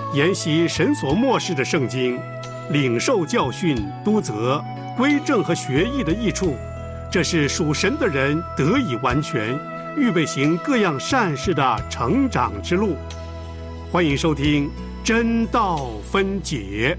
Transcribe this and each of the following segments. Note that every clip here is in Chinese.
研习神所默示的圣经，领受教训、督责、归正和学义的益处，这是属神的人得以完全，预备行各样善事的成长之路。欢迎收听真道分解。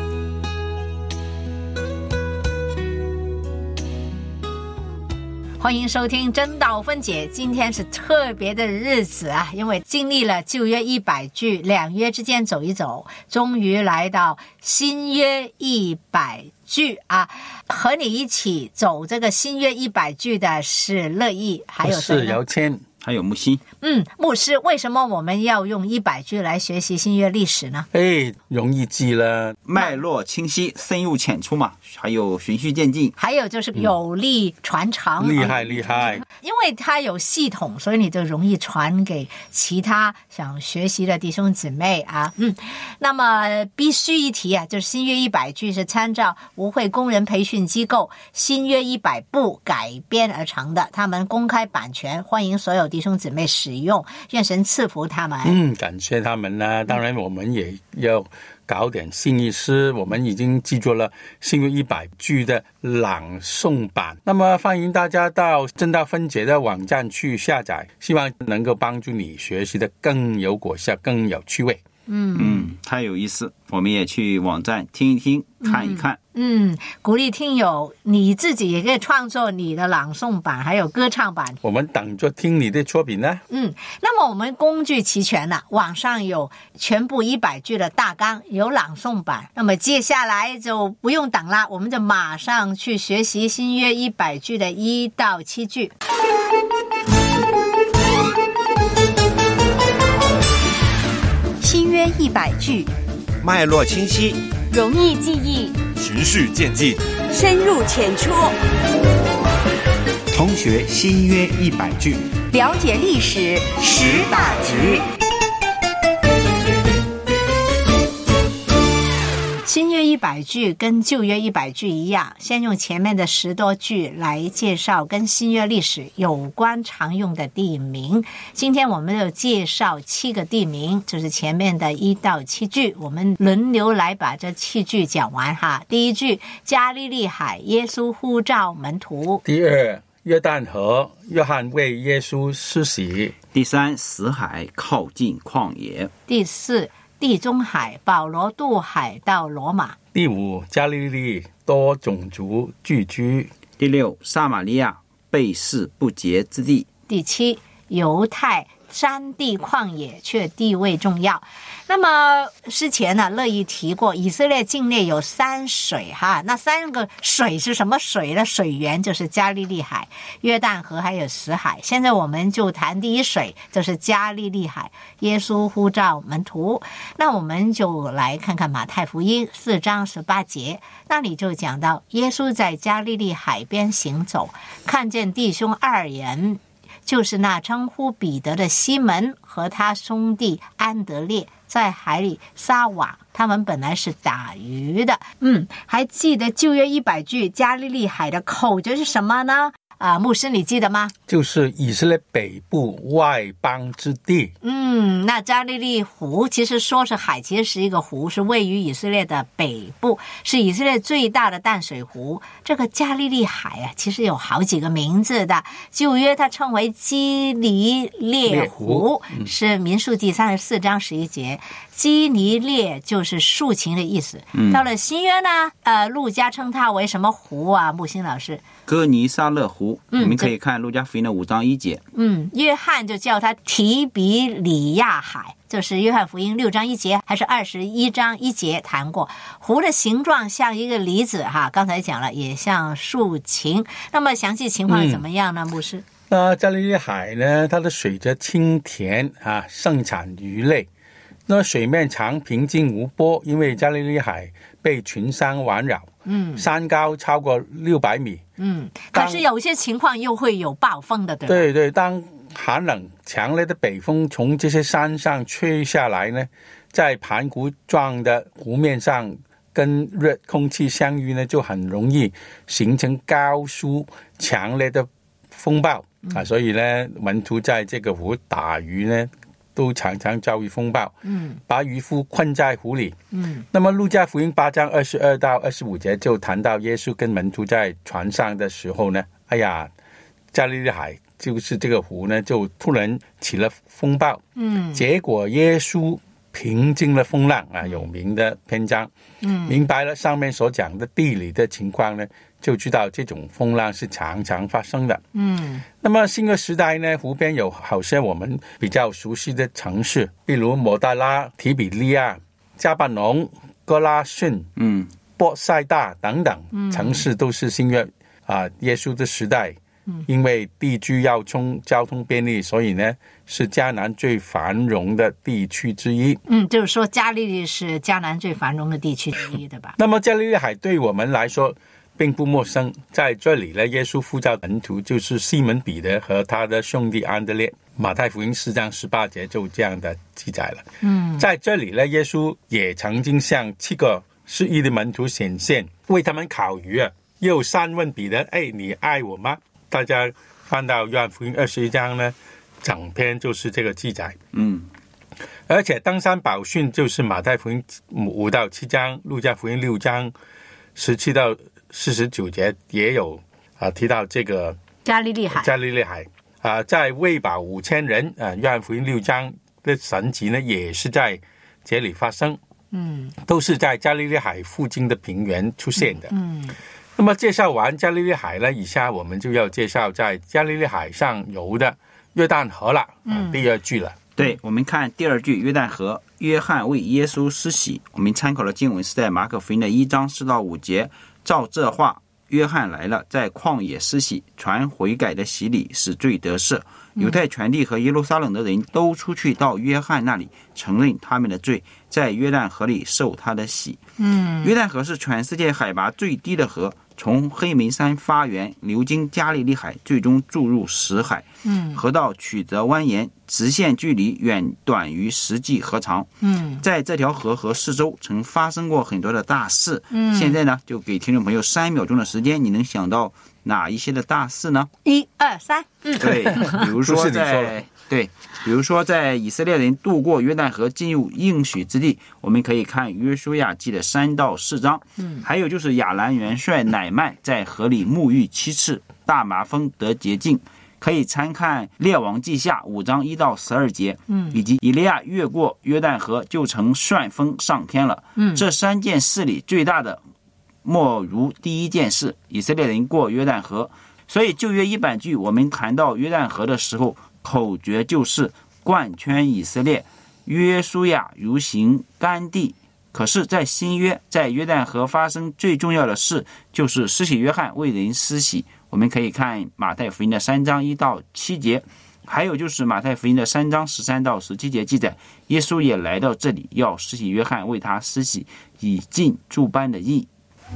欢迎收听真道分解。今天是特别的日子啊，因为经历了旧约100句，两约之间走一走，终于来到新约100句啊。和你一起走这个新约100句的是乐意，还有是姚谦，还有木西。 牧师，为什么我们要用100句来学习新约历史呢？ 容易记了， 脉络清晰，深入浅出嘛，还有循序渐进， 还有就是有力传承。 厉害， 因为它有系统，所以你就容易传给其他想学习的弟兄姊妹啊。那么必须一提啊，就是新约100句是参照无会工人培训机构新约100部改编而成的，他们公开版权，欢迎所有弟兄姊妹使用，愿神赐福他们。 感谢他们呢。当然我们也要搞点新意思，我们已经记住了新约100句的朗诵版，那么欢迎大家到真道分解的网站去下载，希望能够帮助你学习的更有果效，更有趣味。 太有意思，我们也去网站听一听，看一看。 鼓励听友你自己也可以创作你的朗诵版还有歌唱版， 我们等着听你的作品呢。 那么我们工具齐全了，网上有全部100句的大纲，有朗诵版，那么接下来就不用等了，我们就马上去学习新约100句的1到7句。 新约100句， 脉络清晰， 容易记忆， 循序渐进， 深入浅出， 通学新约100句， 了解历史10大局。 新约100句跟旧约100句一样，先用前面的10多句来介绍跟新约历史有关常用的地名。今天我们就介绍7个地名，就是前面的1到7句，我们轮流来把这7句讲完哈。第一句，加利利海，耶稣呼召门徒。 第二，约旦河，约翰为耶稣施洗。 第三，死海，靠近旷野。 第四，地中海，保罗渡海到罗马。 第五，加利利，多种族聚居。 第六，撒玛利亚，被世不洁之地。 第七，犹太，山地旷野却地位重要。那么之前呢，乐意提过以色列境内有3水哈，那3个水是什么水呢？水源就是加利利海、约旦河还有死海。现在我们就谈第一水，就是加利利海，耶稣呼召门徒。那我们就来看看马太福音4章18节，那里就讲到耶稣在加利利海边行走，看见弟兄2人，就是那称呼彼得的西门和他兄弟安德烈，在海里撒网，他们本来是打鱼的。还记得旧约100句加利利海的口诀是什么呢？牧师你记得吗？ 就是以色列北部外邦之地。 那加利利湖其实说是海，其实是一个湖，是位于以色列的北部，是以色列最大的淡水湖。这个加利利海啊，其实有好几个名字的。旧约它称为基尼列湖，是民数记34章11节。基尼列就是竖琴的意思。到了新约呢，路加称它为什么湖啊？木星老师， 哥尼撒勒湖，你们可以看路加福音的5章1节。 约翰就叫它提比里亚海，就是约翰福音6章1节还是21章1节谈过。湖的形状像一个梨子哈，刚才讲了，也像竖琴。那么详细情况怎么样呢？牧师， 加利利海呢，它的水质清甜啊，盛产鱼类。那水面长，平静无波，因为加利利海被群山环绕，山高超过600米。 可是有些情况又会有暴风的，对吧？ 对，当寒冷强烈的北风从这些山上吹下来呢，在盘古状的湖面上跟热空气相遇呢，就很容易形成高速强烈的风暴。所以呢，门徒在这个湖打鱼呢， 都常常遭遇风暴，把渔夫困在湖里。那么路加福音8章22到25节就谈到耶稣跟门徒在船上的时候呢，加利利海就是这个湖呢，就突然起了风暴，结果耶稣平静了风浪有名的篇章，明白了上面所讲的地理的情况呢，就知道这种风浪是常常发生的。那么新约时代呢，湖边有好些我们比较熟悉的城市，比如摩大拉、提比利亚、加百农、哥拉汛、波塞大等等城市，都是新约耶稣的时代。因为地区要冲，交通便利，所以呢是迦南最繁荣的地区之一。 就是说加利利是迦南最繁荣的地区之一，对吧？ 那么加利利海对我们来说并不陌生，在这里呢，耶稣呼召门徒就是西门彼得和他的兄弟安德烈。马太福音4章18节就这样的记载了。在这里呢，耶稣也曾经向7个失意的门徒显现，为他们烤鱼又三问彼得：你爱我吗？大家翻到约翰福音21章呢，整篇就是这个记载。而且登山宝训就是马太福音5到7章，路加福音6章17到49节也有提到这个加利利海。在喂饱5000人约翰福音6章的神迹呢，也是在这里发生。都是在加利利海附近的平原出现的。那么介绍完加利利海呢，以下我们就要介绍在加利利海上游的约旦河了。第2句了。 对，我们看第2句，约旦河，约翰为耶稣施洗。我们参考的经文是在马可福音的1章4到5节。照这话，约翰来了，在旷野施洗，传悔改的洗礼，使罪得赦。犹太全地和耶路撒冷的人都出去到约翰那里，承认他们的罪，在约旦河里受他的洗。约旦河是全世界海拔最低的河，从黑门山发源，流经加利利海，最终注入死海。河道曲折蜿蜒，直线距离远短于实际河长。在这条河和四周曾发生过很多的大事。现在呢，就给听众朋友3秒钟的时间，你能想到哪一些的大事呢？1、2、3。 对，比如说在以色列人渡过约旦河进入应许之地，我们可以看约书亚记的3到4章。还有就是亚兰元帅乃曼在河里沐浴7次，大麻风得洁净，可以参看列王记下5章1到12节。以及以利亚越过约旦河就乘旋风上天了。这3件事里最大的莫如第一件事，以色列人过约旦河。所以旧约100句我们谈到约旦河的时候，口诀就是贯圈以色列，约书亚如行干地。可是在新约，在约旦河发生最重要的事就是施洗约翰为人施洗。我们可以看马太福音的3章1到7节，还有就是马太福音的3章13到17节记载，耶稣也来到这里，要施洗约翰为他施洗，以尽诸般的义。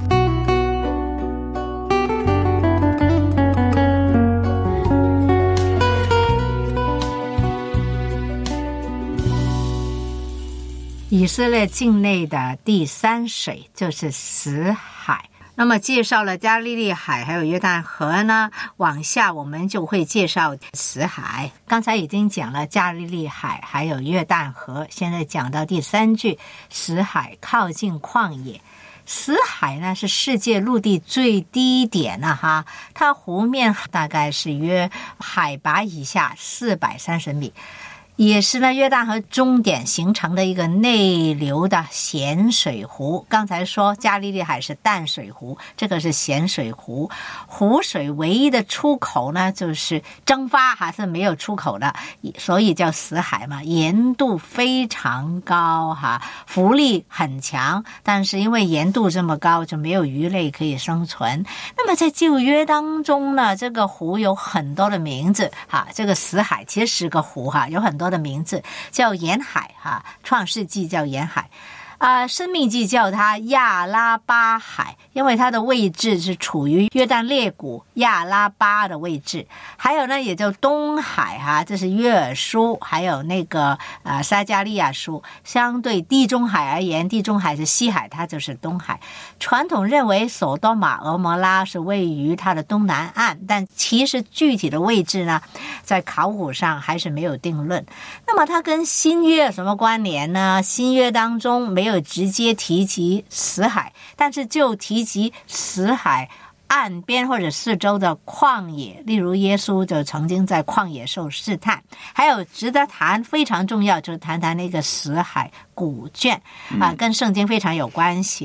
以色列境内的第3水就是死海。那么介绍了加利利海还有约旦河呢，往下我们就会介绍死海。刚才已经讲了加利利海还有约旦河，现在讲到第3句，死海靠近旷野。死海呢是世界陆地最低点哈，它湖面大概是约海拔以下430米，也是呢约旦河终点形成的一个内流的咸水湖。刚才说加利利海是淡水湖，这个是咸水湖。湖水唯一的出口呢就是蒸发，还是没有出口的，所以叫死海嘛。盐度非常高浮力很强，但是因为盐度这么高，就没有鱼类可以生存。那么在旧约当中呢，这个湖有很多的名字这个死海其实是个湖有很多的名字，叫沿海创世纪叫沿海。 生命记叫它亚拉巴海，因为它的位置是处于约旦裂谷亚拉巴的位置。还有呢，也叫东海这是约珥书，还有那个撒迦利亚书。相对地中海而言，地中海是西海，它就是东海。传统认为索多玛俄摩拉是位于它的东南岸，但其实具体的位置呢，在考古上还是没有定论。那么它跟新约有什么关联呢？新约当中没有直接提及死海，但是就提及死海岸边或者四周的旷野，例如耶稣就曾经在旷野受试探。还有值得谈非常重要，就是谈谈那个死海古卷跟圣经非常有关系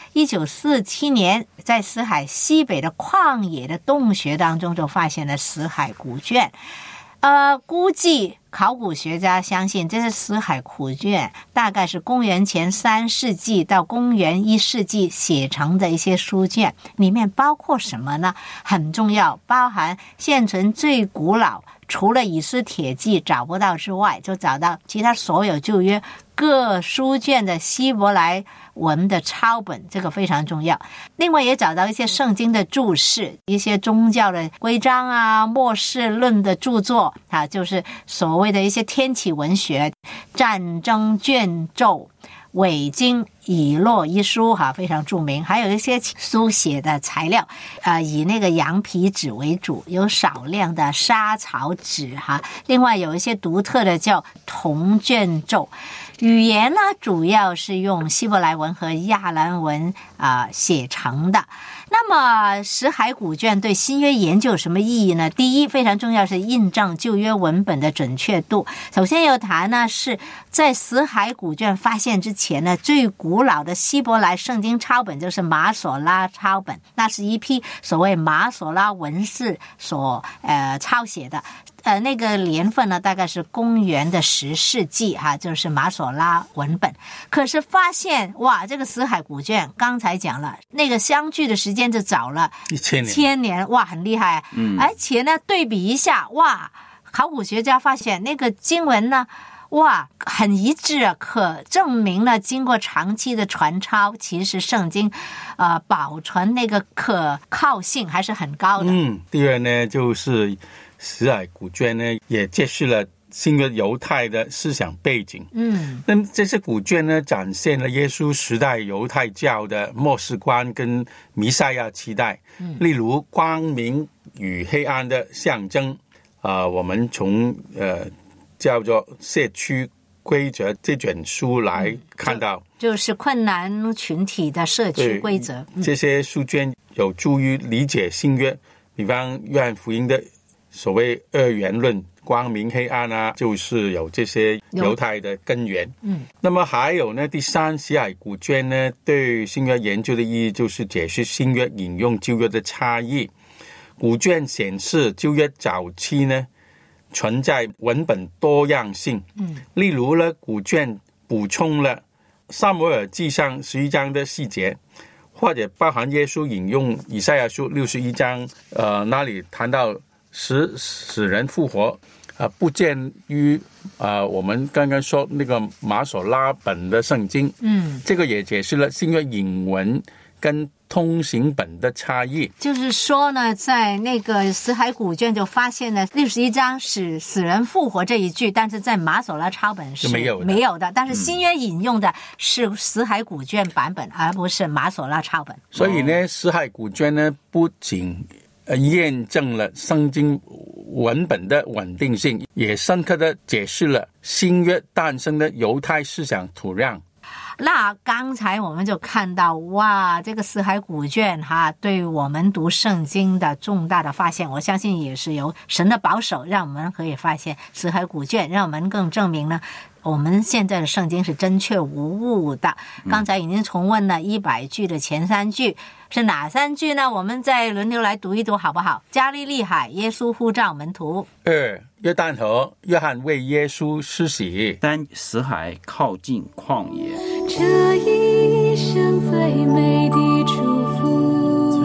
1947年在死海西北的旷野的洞穴当中就发现了死海古卷。估计考古学家相信这是死海古卷大概是公元前3世纪到公元1世纪写成的一些书卷，里面包括什么呢？很重要，包含现存最古老，除了以斯帖记找不到之外，就找到其他所有旧约各书卷的希伯来文的抄本，这个非常重要。另外也找到一些圣经的注释，一些宗教的规章末世论的著作就是所谓的一些天启文学、战争卷轴、伪经以诺一书非常著名。还有一些书写的材料以那个羊皮纸为主，有少量的沙草纸另外有一些独特的叫铜卷轴。语言呢，主要是用希伯来文和亚兰文写成的。那么死海古卷对新约研究有什么意义呢？第一，非常重要是印证旧约文本的准确度。首先要谈呢，是在死海古卷发现之前呢，最古老的希伯来圣经抄本就是马索拉抄本，那是一批所谓马索拉文士所抄写的。那个年份呢，大概是公元的10世纪就是马索拉文本。可是发现这个死海古卷刚才讲了，那个相距的时间就早了1000年，很厉害而且呢，对比一下，考古学家发现那个经文呢，很一致可证明了经过长期的传抄，其实圣经保存那个可靠性还是很高的。 第二呢，就是死海古卷呢也揭示了新约犹太的思想背景。那么这些古卷呢，展现了耶稣时代犹太教的末世观跟弥赛亚期待。例如光明与黑暗的象征我们从叫做社区规则这卷书来看到， 就是困难群体的社区规则。 这些书卷有助于理解新约，比方约翰福音的所谓二元论，光明黑暗就是有这些犹太的根源。那么还有呢，第三，死海古卷呢对新约研究的意义就是解释新约引用旧约的差异。古卷显示旧约早期呢存在文本多样性。例如呢，古卷补充了撒母耳记上11章的细节，或者包含耶稣引用以赛亚书61章那里谈到死人复活不见于我们刚刚说那个马索拉本的圣经。这个也解释了新约引文跟通行本的差异。 就是说呢，在那个死海古卷就发现了61章是死人复活这一句，但是在马索拉抄本是没有的。但是新约引用的是死海古卷版本，而不是马索拉抄本。 所以呢，死海古卷呢不仅验证了圣经文本的稳定性，也深刻地解释了新约诞生的犹太思想土壤。 那刚才我们就看到这个死海古卷对我们读圣经的重大的发现，我相信也是由神的保守让我们可以发现死海古卷，让我们更证明呢我们现在的圣经是真确无误的。刚才已经重温了100句的前3句，是哪3句呢？我们再轮流来读一读好不好？加利利海，耶稣呼召门徒。 2，约旦河，约翰为耶稣施洗。 3，死海靠近旷野。 这一生最美的祝福，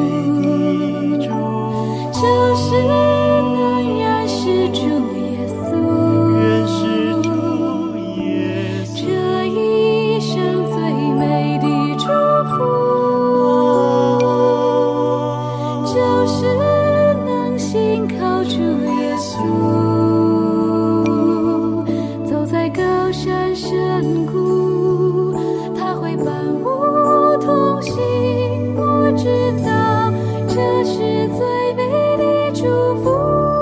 就是能认识主耶稣。这一生最固，他会伴我同行。我知道这是最美的祝福。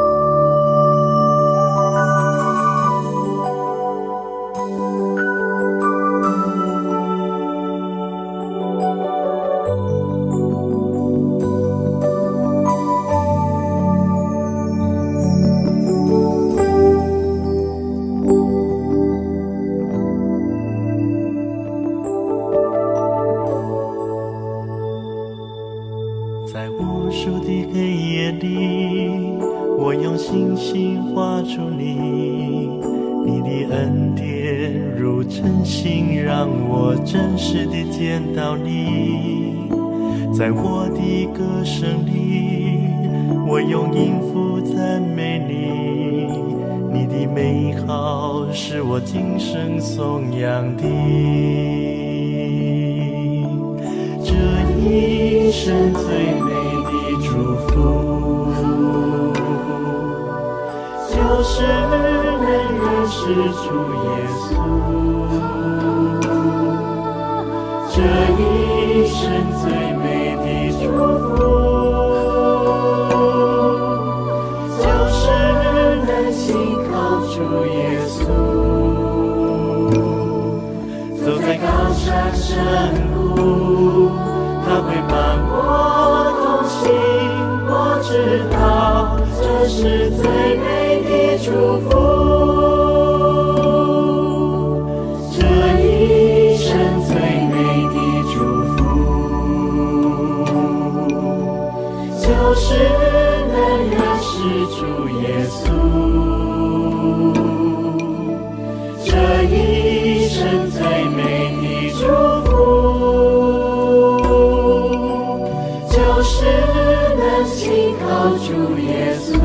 在无数的黑夜里，我用星星画出你，你的恩典如晨星，让我真实地见到你。在我的歌声里，我用音符赞美你，你的美好是我今生颂扬的。这一生最美的祝福，就是能认识主耶稣。这一生最美的祝福，就是能信靠主耶稣。走在高山深谷，他会伴我同行。我知道这是最美的祝福。这一生最美的祝福，就是能认识主耶稣。这一生最美的祝福，就是能信靠主耶稣。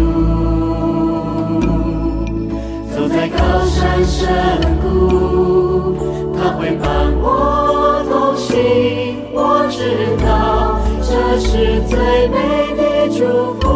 走在高山深谷，他会伴我同行。我知道这是最美的祝福。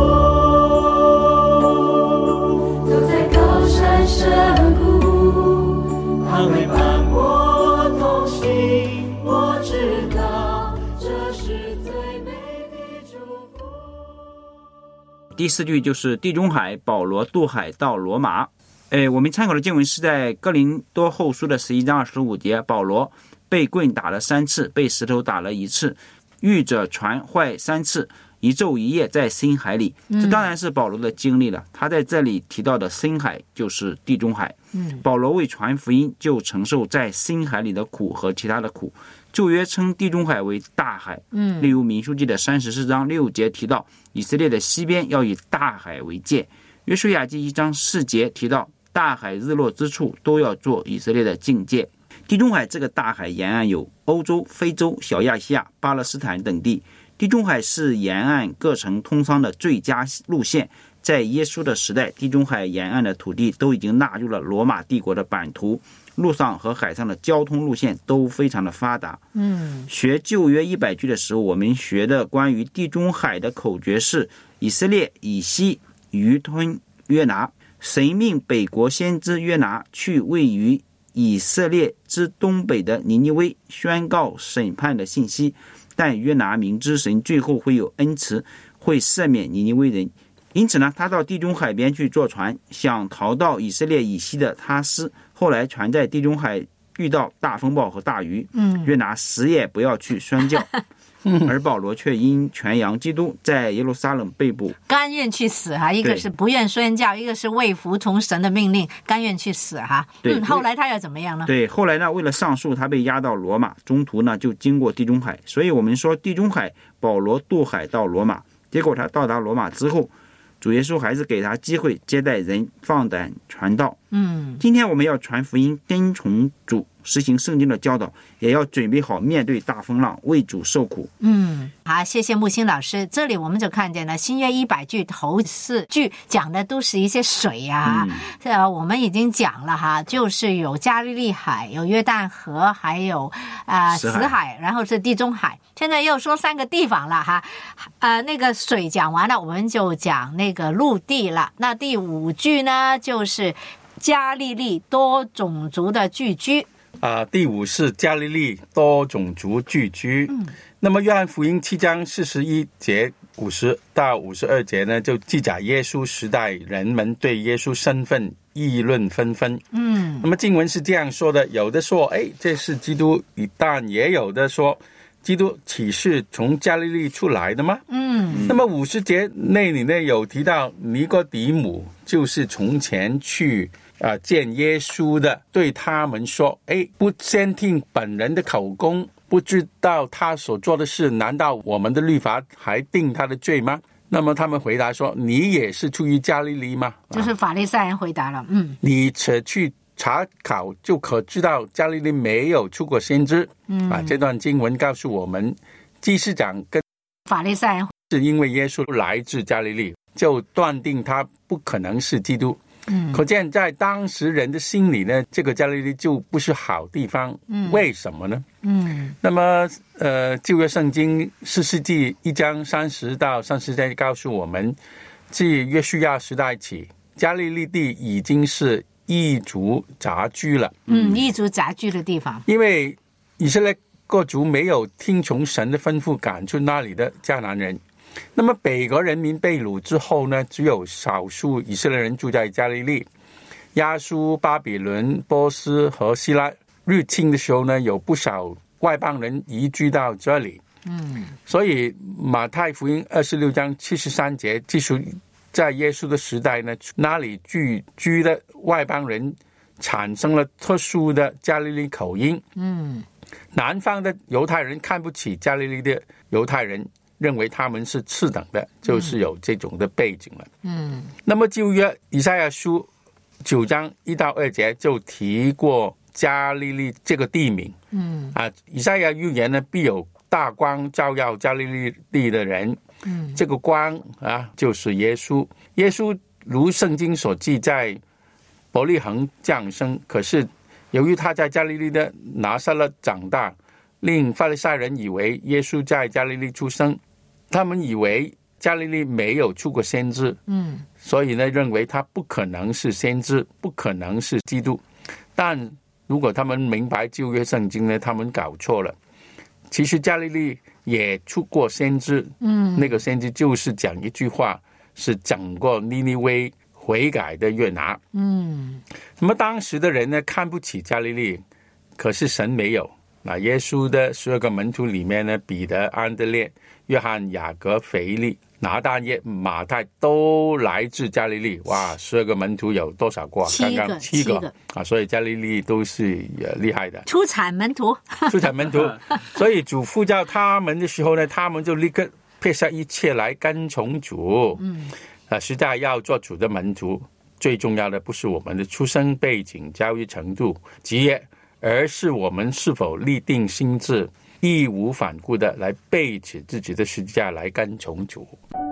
走在高山深谷，他会伴我同行。我知道这是最美的祝福。 第四句就是地中海，保罗渡海到罗马。我们参考的经文是在哥林多后书的11章25节，保罗被棍打了3次，被石头打了1次，遇着船坏3次，一昼一夜在深海里。这当然是保罗的经历了。他在这里提到的深海就是地中海。保罗为传福音就承受在深海里的苦和其他的苦。旧约称地中海为大海。例如民数记的34章6节提到以色列的西边要以大海为界。约书亚记1章4节提到大海日落之处都要做以色列的境界。地中海这个大海沿岸有欧洲、非洲、小亚细亚、巴勒斯坦等地。地中海是沿岸各城通商的最佳路线。在耶稣的时代，地中海沿岸的土地都已经纳入了罗马帝国的版图，陆上和海上的交通路线都非常的发达。学旧约100句的时候，我们学的关于地中海的口诀是：以色列以西鱼吞约拿。神命北国先知约拿去位于以色列之东北的尼尼微宣告审判的信息，但约拿明知神最后会有恩慈，会赦免尼尼微人，因此呢，他到地中海边去坐船，想逃到以色列以西的他斯。后来船在地中海遇到大风暴和大鱼，约拿死也不要去宣教。而保罗却因传扬基督在耶路撒冷被捕， 甘愿去死哈，一个是不愿宣教，一个是为服从神的命令，甘愿去死哈。后来他要怎么样呢？ 对，后来呢，为了上诉，他被押到罗马，中途呢就经过地中海，所以我们说地中海，保罗渡海到罗马。结果他到达罗马之后，主耶稣还是给他机会接待人，放胆传道。今天我们要传福音，跟从主，实行圣经的教导，也要准备好面对大风浪，为主受苦。 好，谢谢木星老师。这里我们就看见了新约100句头4句讲的都是一些水啊，我们已经讲了哈，就是有加利利海，有约旦河，还有死海，然后是地中海。现在又说3个地方了哈，那个水讲完了，我们就讲那个陆地了。那第5句呢，就是加利利多种族的聚居。 第5是加利利多种族聚居。那么约翰福音7章41节50到52节呢，就记载耶稣时代人们对耶稣身份议论纷纷。那么经文是这样说的，有的说这是基督，但也有的说基督岂是从加利利出来的吗？那么50节那里呢有提到尼哥底母，就是从前去见耶稣的，对他们说不先听本人的口供，不知道他所做的事，难道我们的律法还定他的罪吗？那么他们回答说，你也是出于加利利吗？ 就是法利赛人回答了， 你且去查考，就可知道加利利没有出过先知。这段经文告诉我们，祭司长跟法利赛人是因为耶稣来自加利利，就断定他不可能是基督。可见在当时人的心里呢，这个加利利就不是好地方。为什么呢？那么旧约圣经士师记1章30到30节告诉我们，自约书亚时代起，加利利地已经是异族杂居了。 异族杂居的地方， 因为以色列各族没有听从神的吩咐赶出那里的迦南人。那么北国人民被掳之后呢，只有少数以色列人住在加利利。亚述、巴比伦、波斯和希腊入侵的时候呢，有不少外邦人移居到这里。所以马太福音26章73节记述，在耶稣的时代呢，那里聚居的外邦人产生了特殊的加利利口音。南方的犹太人看不起加利利的犹太人，认为他们是次等的，就是有这种的背景了。那么旧约以赛亚书9章1到2节就提过加利利这个地名。以赛亚预言呢，必有大光照耀加利利地的人。这个光就是耶稣。耶稣如圣经所记，在伯利恒降生，可是由于他在加利利的拿撒勒长大，令法利赛人以为耶稣在加利利出生。他们以为加利利没有出过先知，所以呢，认为他不可能是先知，不可能是基督。但如果他们明白旧约圣经呢，他们搞错了。其实加利利也出过先知，那个先知就是讲一句话，是讲过尼尼微悔改的约拿。那么当时的人呢，看不起加利利，可是神没有。那耶稣的12个门徒里面呢，彼得、安德烈、约翰、雅各、腓力、拿但业、马太都来自加利利。哇，12个门徒有多少个？刚刚7个所以加利利都是厉害的出产门徒。 所以主呼召他们的时候呢，他们就立刻撇下一切来跟从主。实在要做主的门徒，最重要的不是我们的出生背景、教育程度、职业，而是我们是否立定心志，义无反顾的来背起自己的十字架来跟从主。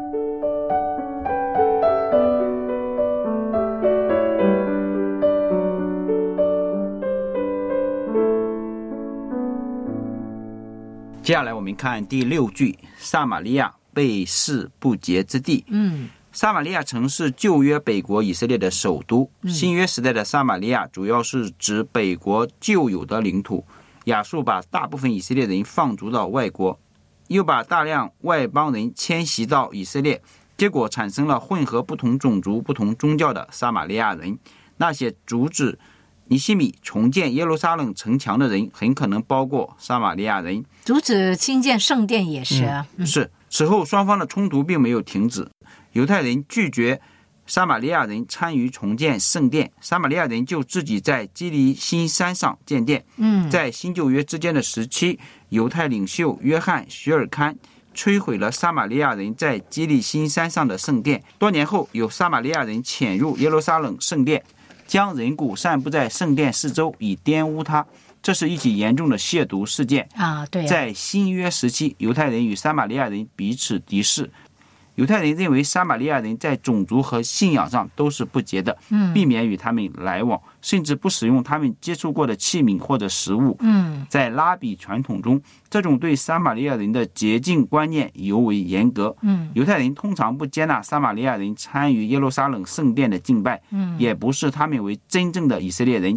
接下来我们看第6句，撒玛利亚被视不洁之地。撒玛利亚城是旧约北国以色列的首都。新约时代的撒玛利亚主要是指北国旧有的领土。亚述把大部分以色列人放逐到外国，又把大量外邦人迁徙到以色列，结果产生了混合不同种族、不同宗教的撒玛利亚人。那些阻止尼希米重建耶路撒冷城墙的人，很可能包括撒玛利亚人。 阻止兴建圣殿也是。 是。此后双方的冲突并没有停止。犹太人拒绝撒玛利亚人参与重建圣殿，撒玛利亚人就自己在基利心山上建殿。在新旧约之间的时期，犹太领袖约翰许尔堪摧毁了撒玛利亚人在基利心山上的圣殿。多年后，有撒玛利亚人潜入耶路撒冷圣殿，将人骨散布在圣殿四周，以玷污它。这是一起严重的亵渎事件。 对。 在新约时期，犹太人与撒玛利亚人彼此敌视。犹太人认为撒玛利亚人在种族和信仰上都是不洁的，避免与他们来往，甚至不使用他们接触过的器皿或者食物。在拉比传统中，这种对撒玛利亚人的洁净观念尤为严格。犹太人通常不接纳撒玛利亚人参与耶路撒冷圣殿的敬拜，也不视他们为真正的以色列人。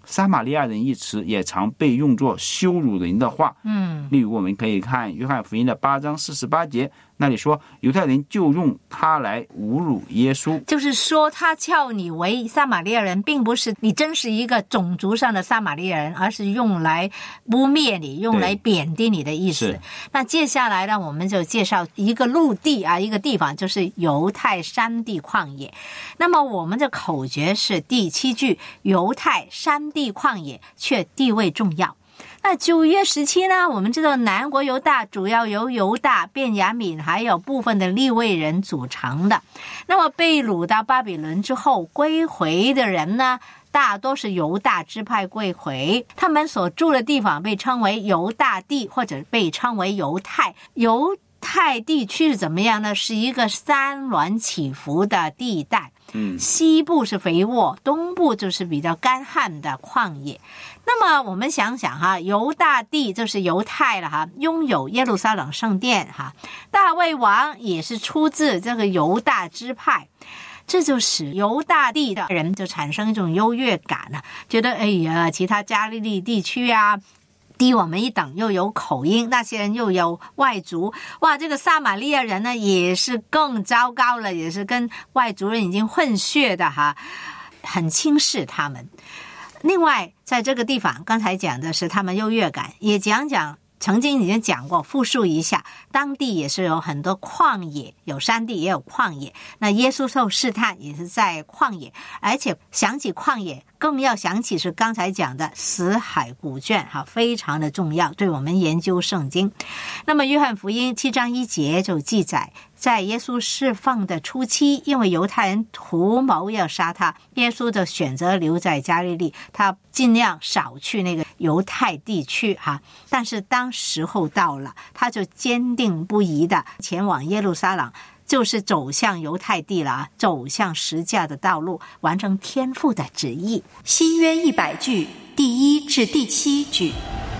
撒玛利亚人一词也常被用作羞辱人的话。例如我们可以看约翰福音的8章48节，那里说犹太人就用他来侮辱耶稣， 就是说他叫你为撒玛利亚人，并不是你真是一个种族上的撒玛利亚人，而是用来污蔑你，用来贬低你的意思。那接下来呢，我们就介绍一个陆地一个地方，就是犹太山地旷野。那么我们的口诀是第7句，犹太山地旷野却地位重要。那旧约时期呢，我们知道南国犹大主要由犹大、便雅悯还有部分的利未人组成的。那么被掳到巴比伦之后归回的人呢，大多是犹大支派归回，他们所住的地方被称为犹大地，或者被称为犹太。犹太地区是怎么样呢？是一个山峦起伏的地带，西部是肥沃，东部就是比较干旱的旷野。那么我们想想犹大地就是犹太了拥有耶路撒冷圣殿大卫王也是出自这个犹大支派，这就使犹大地的人就产生一种优越感觉得哎呀，其他加利利地区低我们一等，又有口音，那些人又有外族，哇，这个撒玛利亚人呢也是更糟糕了，也是跟外族人已经混血的很轻视他们。另外在这个地方刚才讲的是他们优越感，也讲讲曾经已经讲过，复述一下，当地也是有很多旷野，有山地也有旷野。那耶稣受试探也是在旷野，而且想起旷野更要想起是刚才讲的死海古卷非常的重要，对我们研究圣经。那么约翰福音7章1节就记载，在耶稣释放的初期，因为犹太人图谋要杀他，耶稣就选择留在加利利，他尽量少去那个犹太地区但是当时候到了，他就坚定不移的前往耶路撒冷，就是走向犹太地了，走向十架的道路，完成天父的旨意。 新约100句第1至第7句。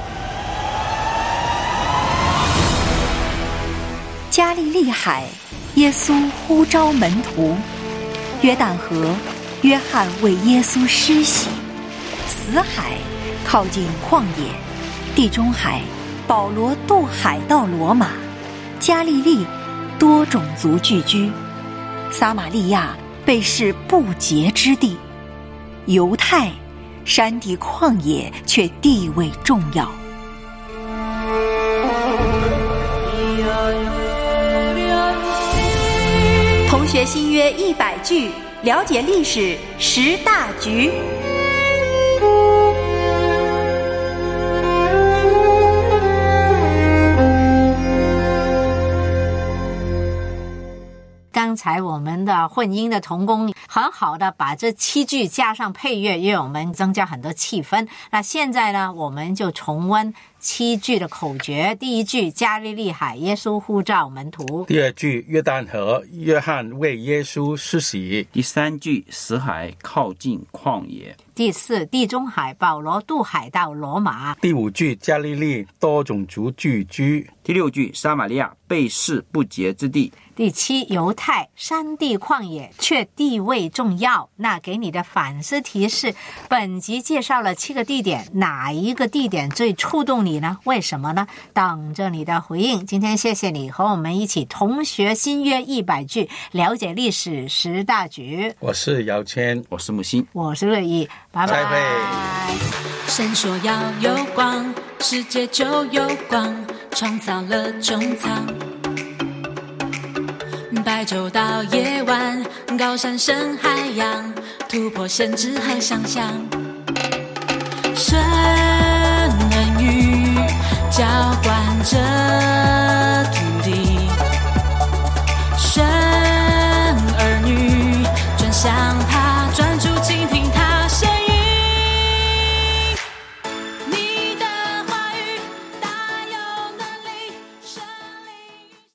加利利海，耶稣呼召门徒；约旦河，约翰为耶稣施洗；死海，靠近旷野；地中海，保罗渡海到罗马；加利利，多种族聚居；撒玛利亚，被视不洁之地；犹太，山地旷野却地位重要。同学新约100句，了解历史10大局。 刚才我们的混音的同工很好的把这7句加上配乐，为我们增加很多气氛。那现在呢，我们就重温7句的口诀。第1句，加利利海，耶稣呼召门徒； 第2句，约旦河，约翰为耶稣施洗； 第3句，死海，靠近旷野； 第4，地中海，保罗渡海到罗马； 第5句，加利利，多种族聚居； 第6句，撒玛利亚，被视不洁之地； 第7，犹太，山地旷野却地位重要。那给你的反思提示，本集介绍了7个地点，哪一个地点最触动你呢？为什么呢？等着你的回应。今天谢谢你和我们一起同学新约100句，了解历史10大局。 我是姚谦， 我是木星， 我是乐意，拜拜。 再会。 神说要有光，世界就有光，创造了中藏。白昼到夜晚，高山深海洋，突破限制和想象。神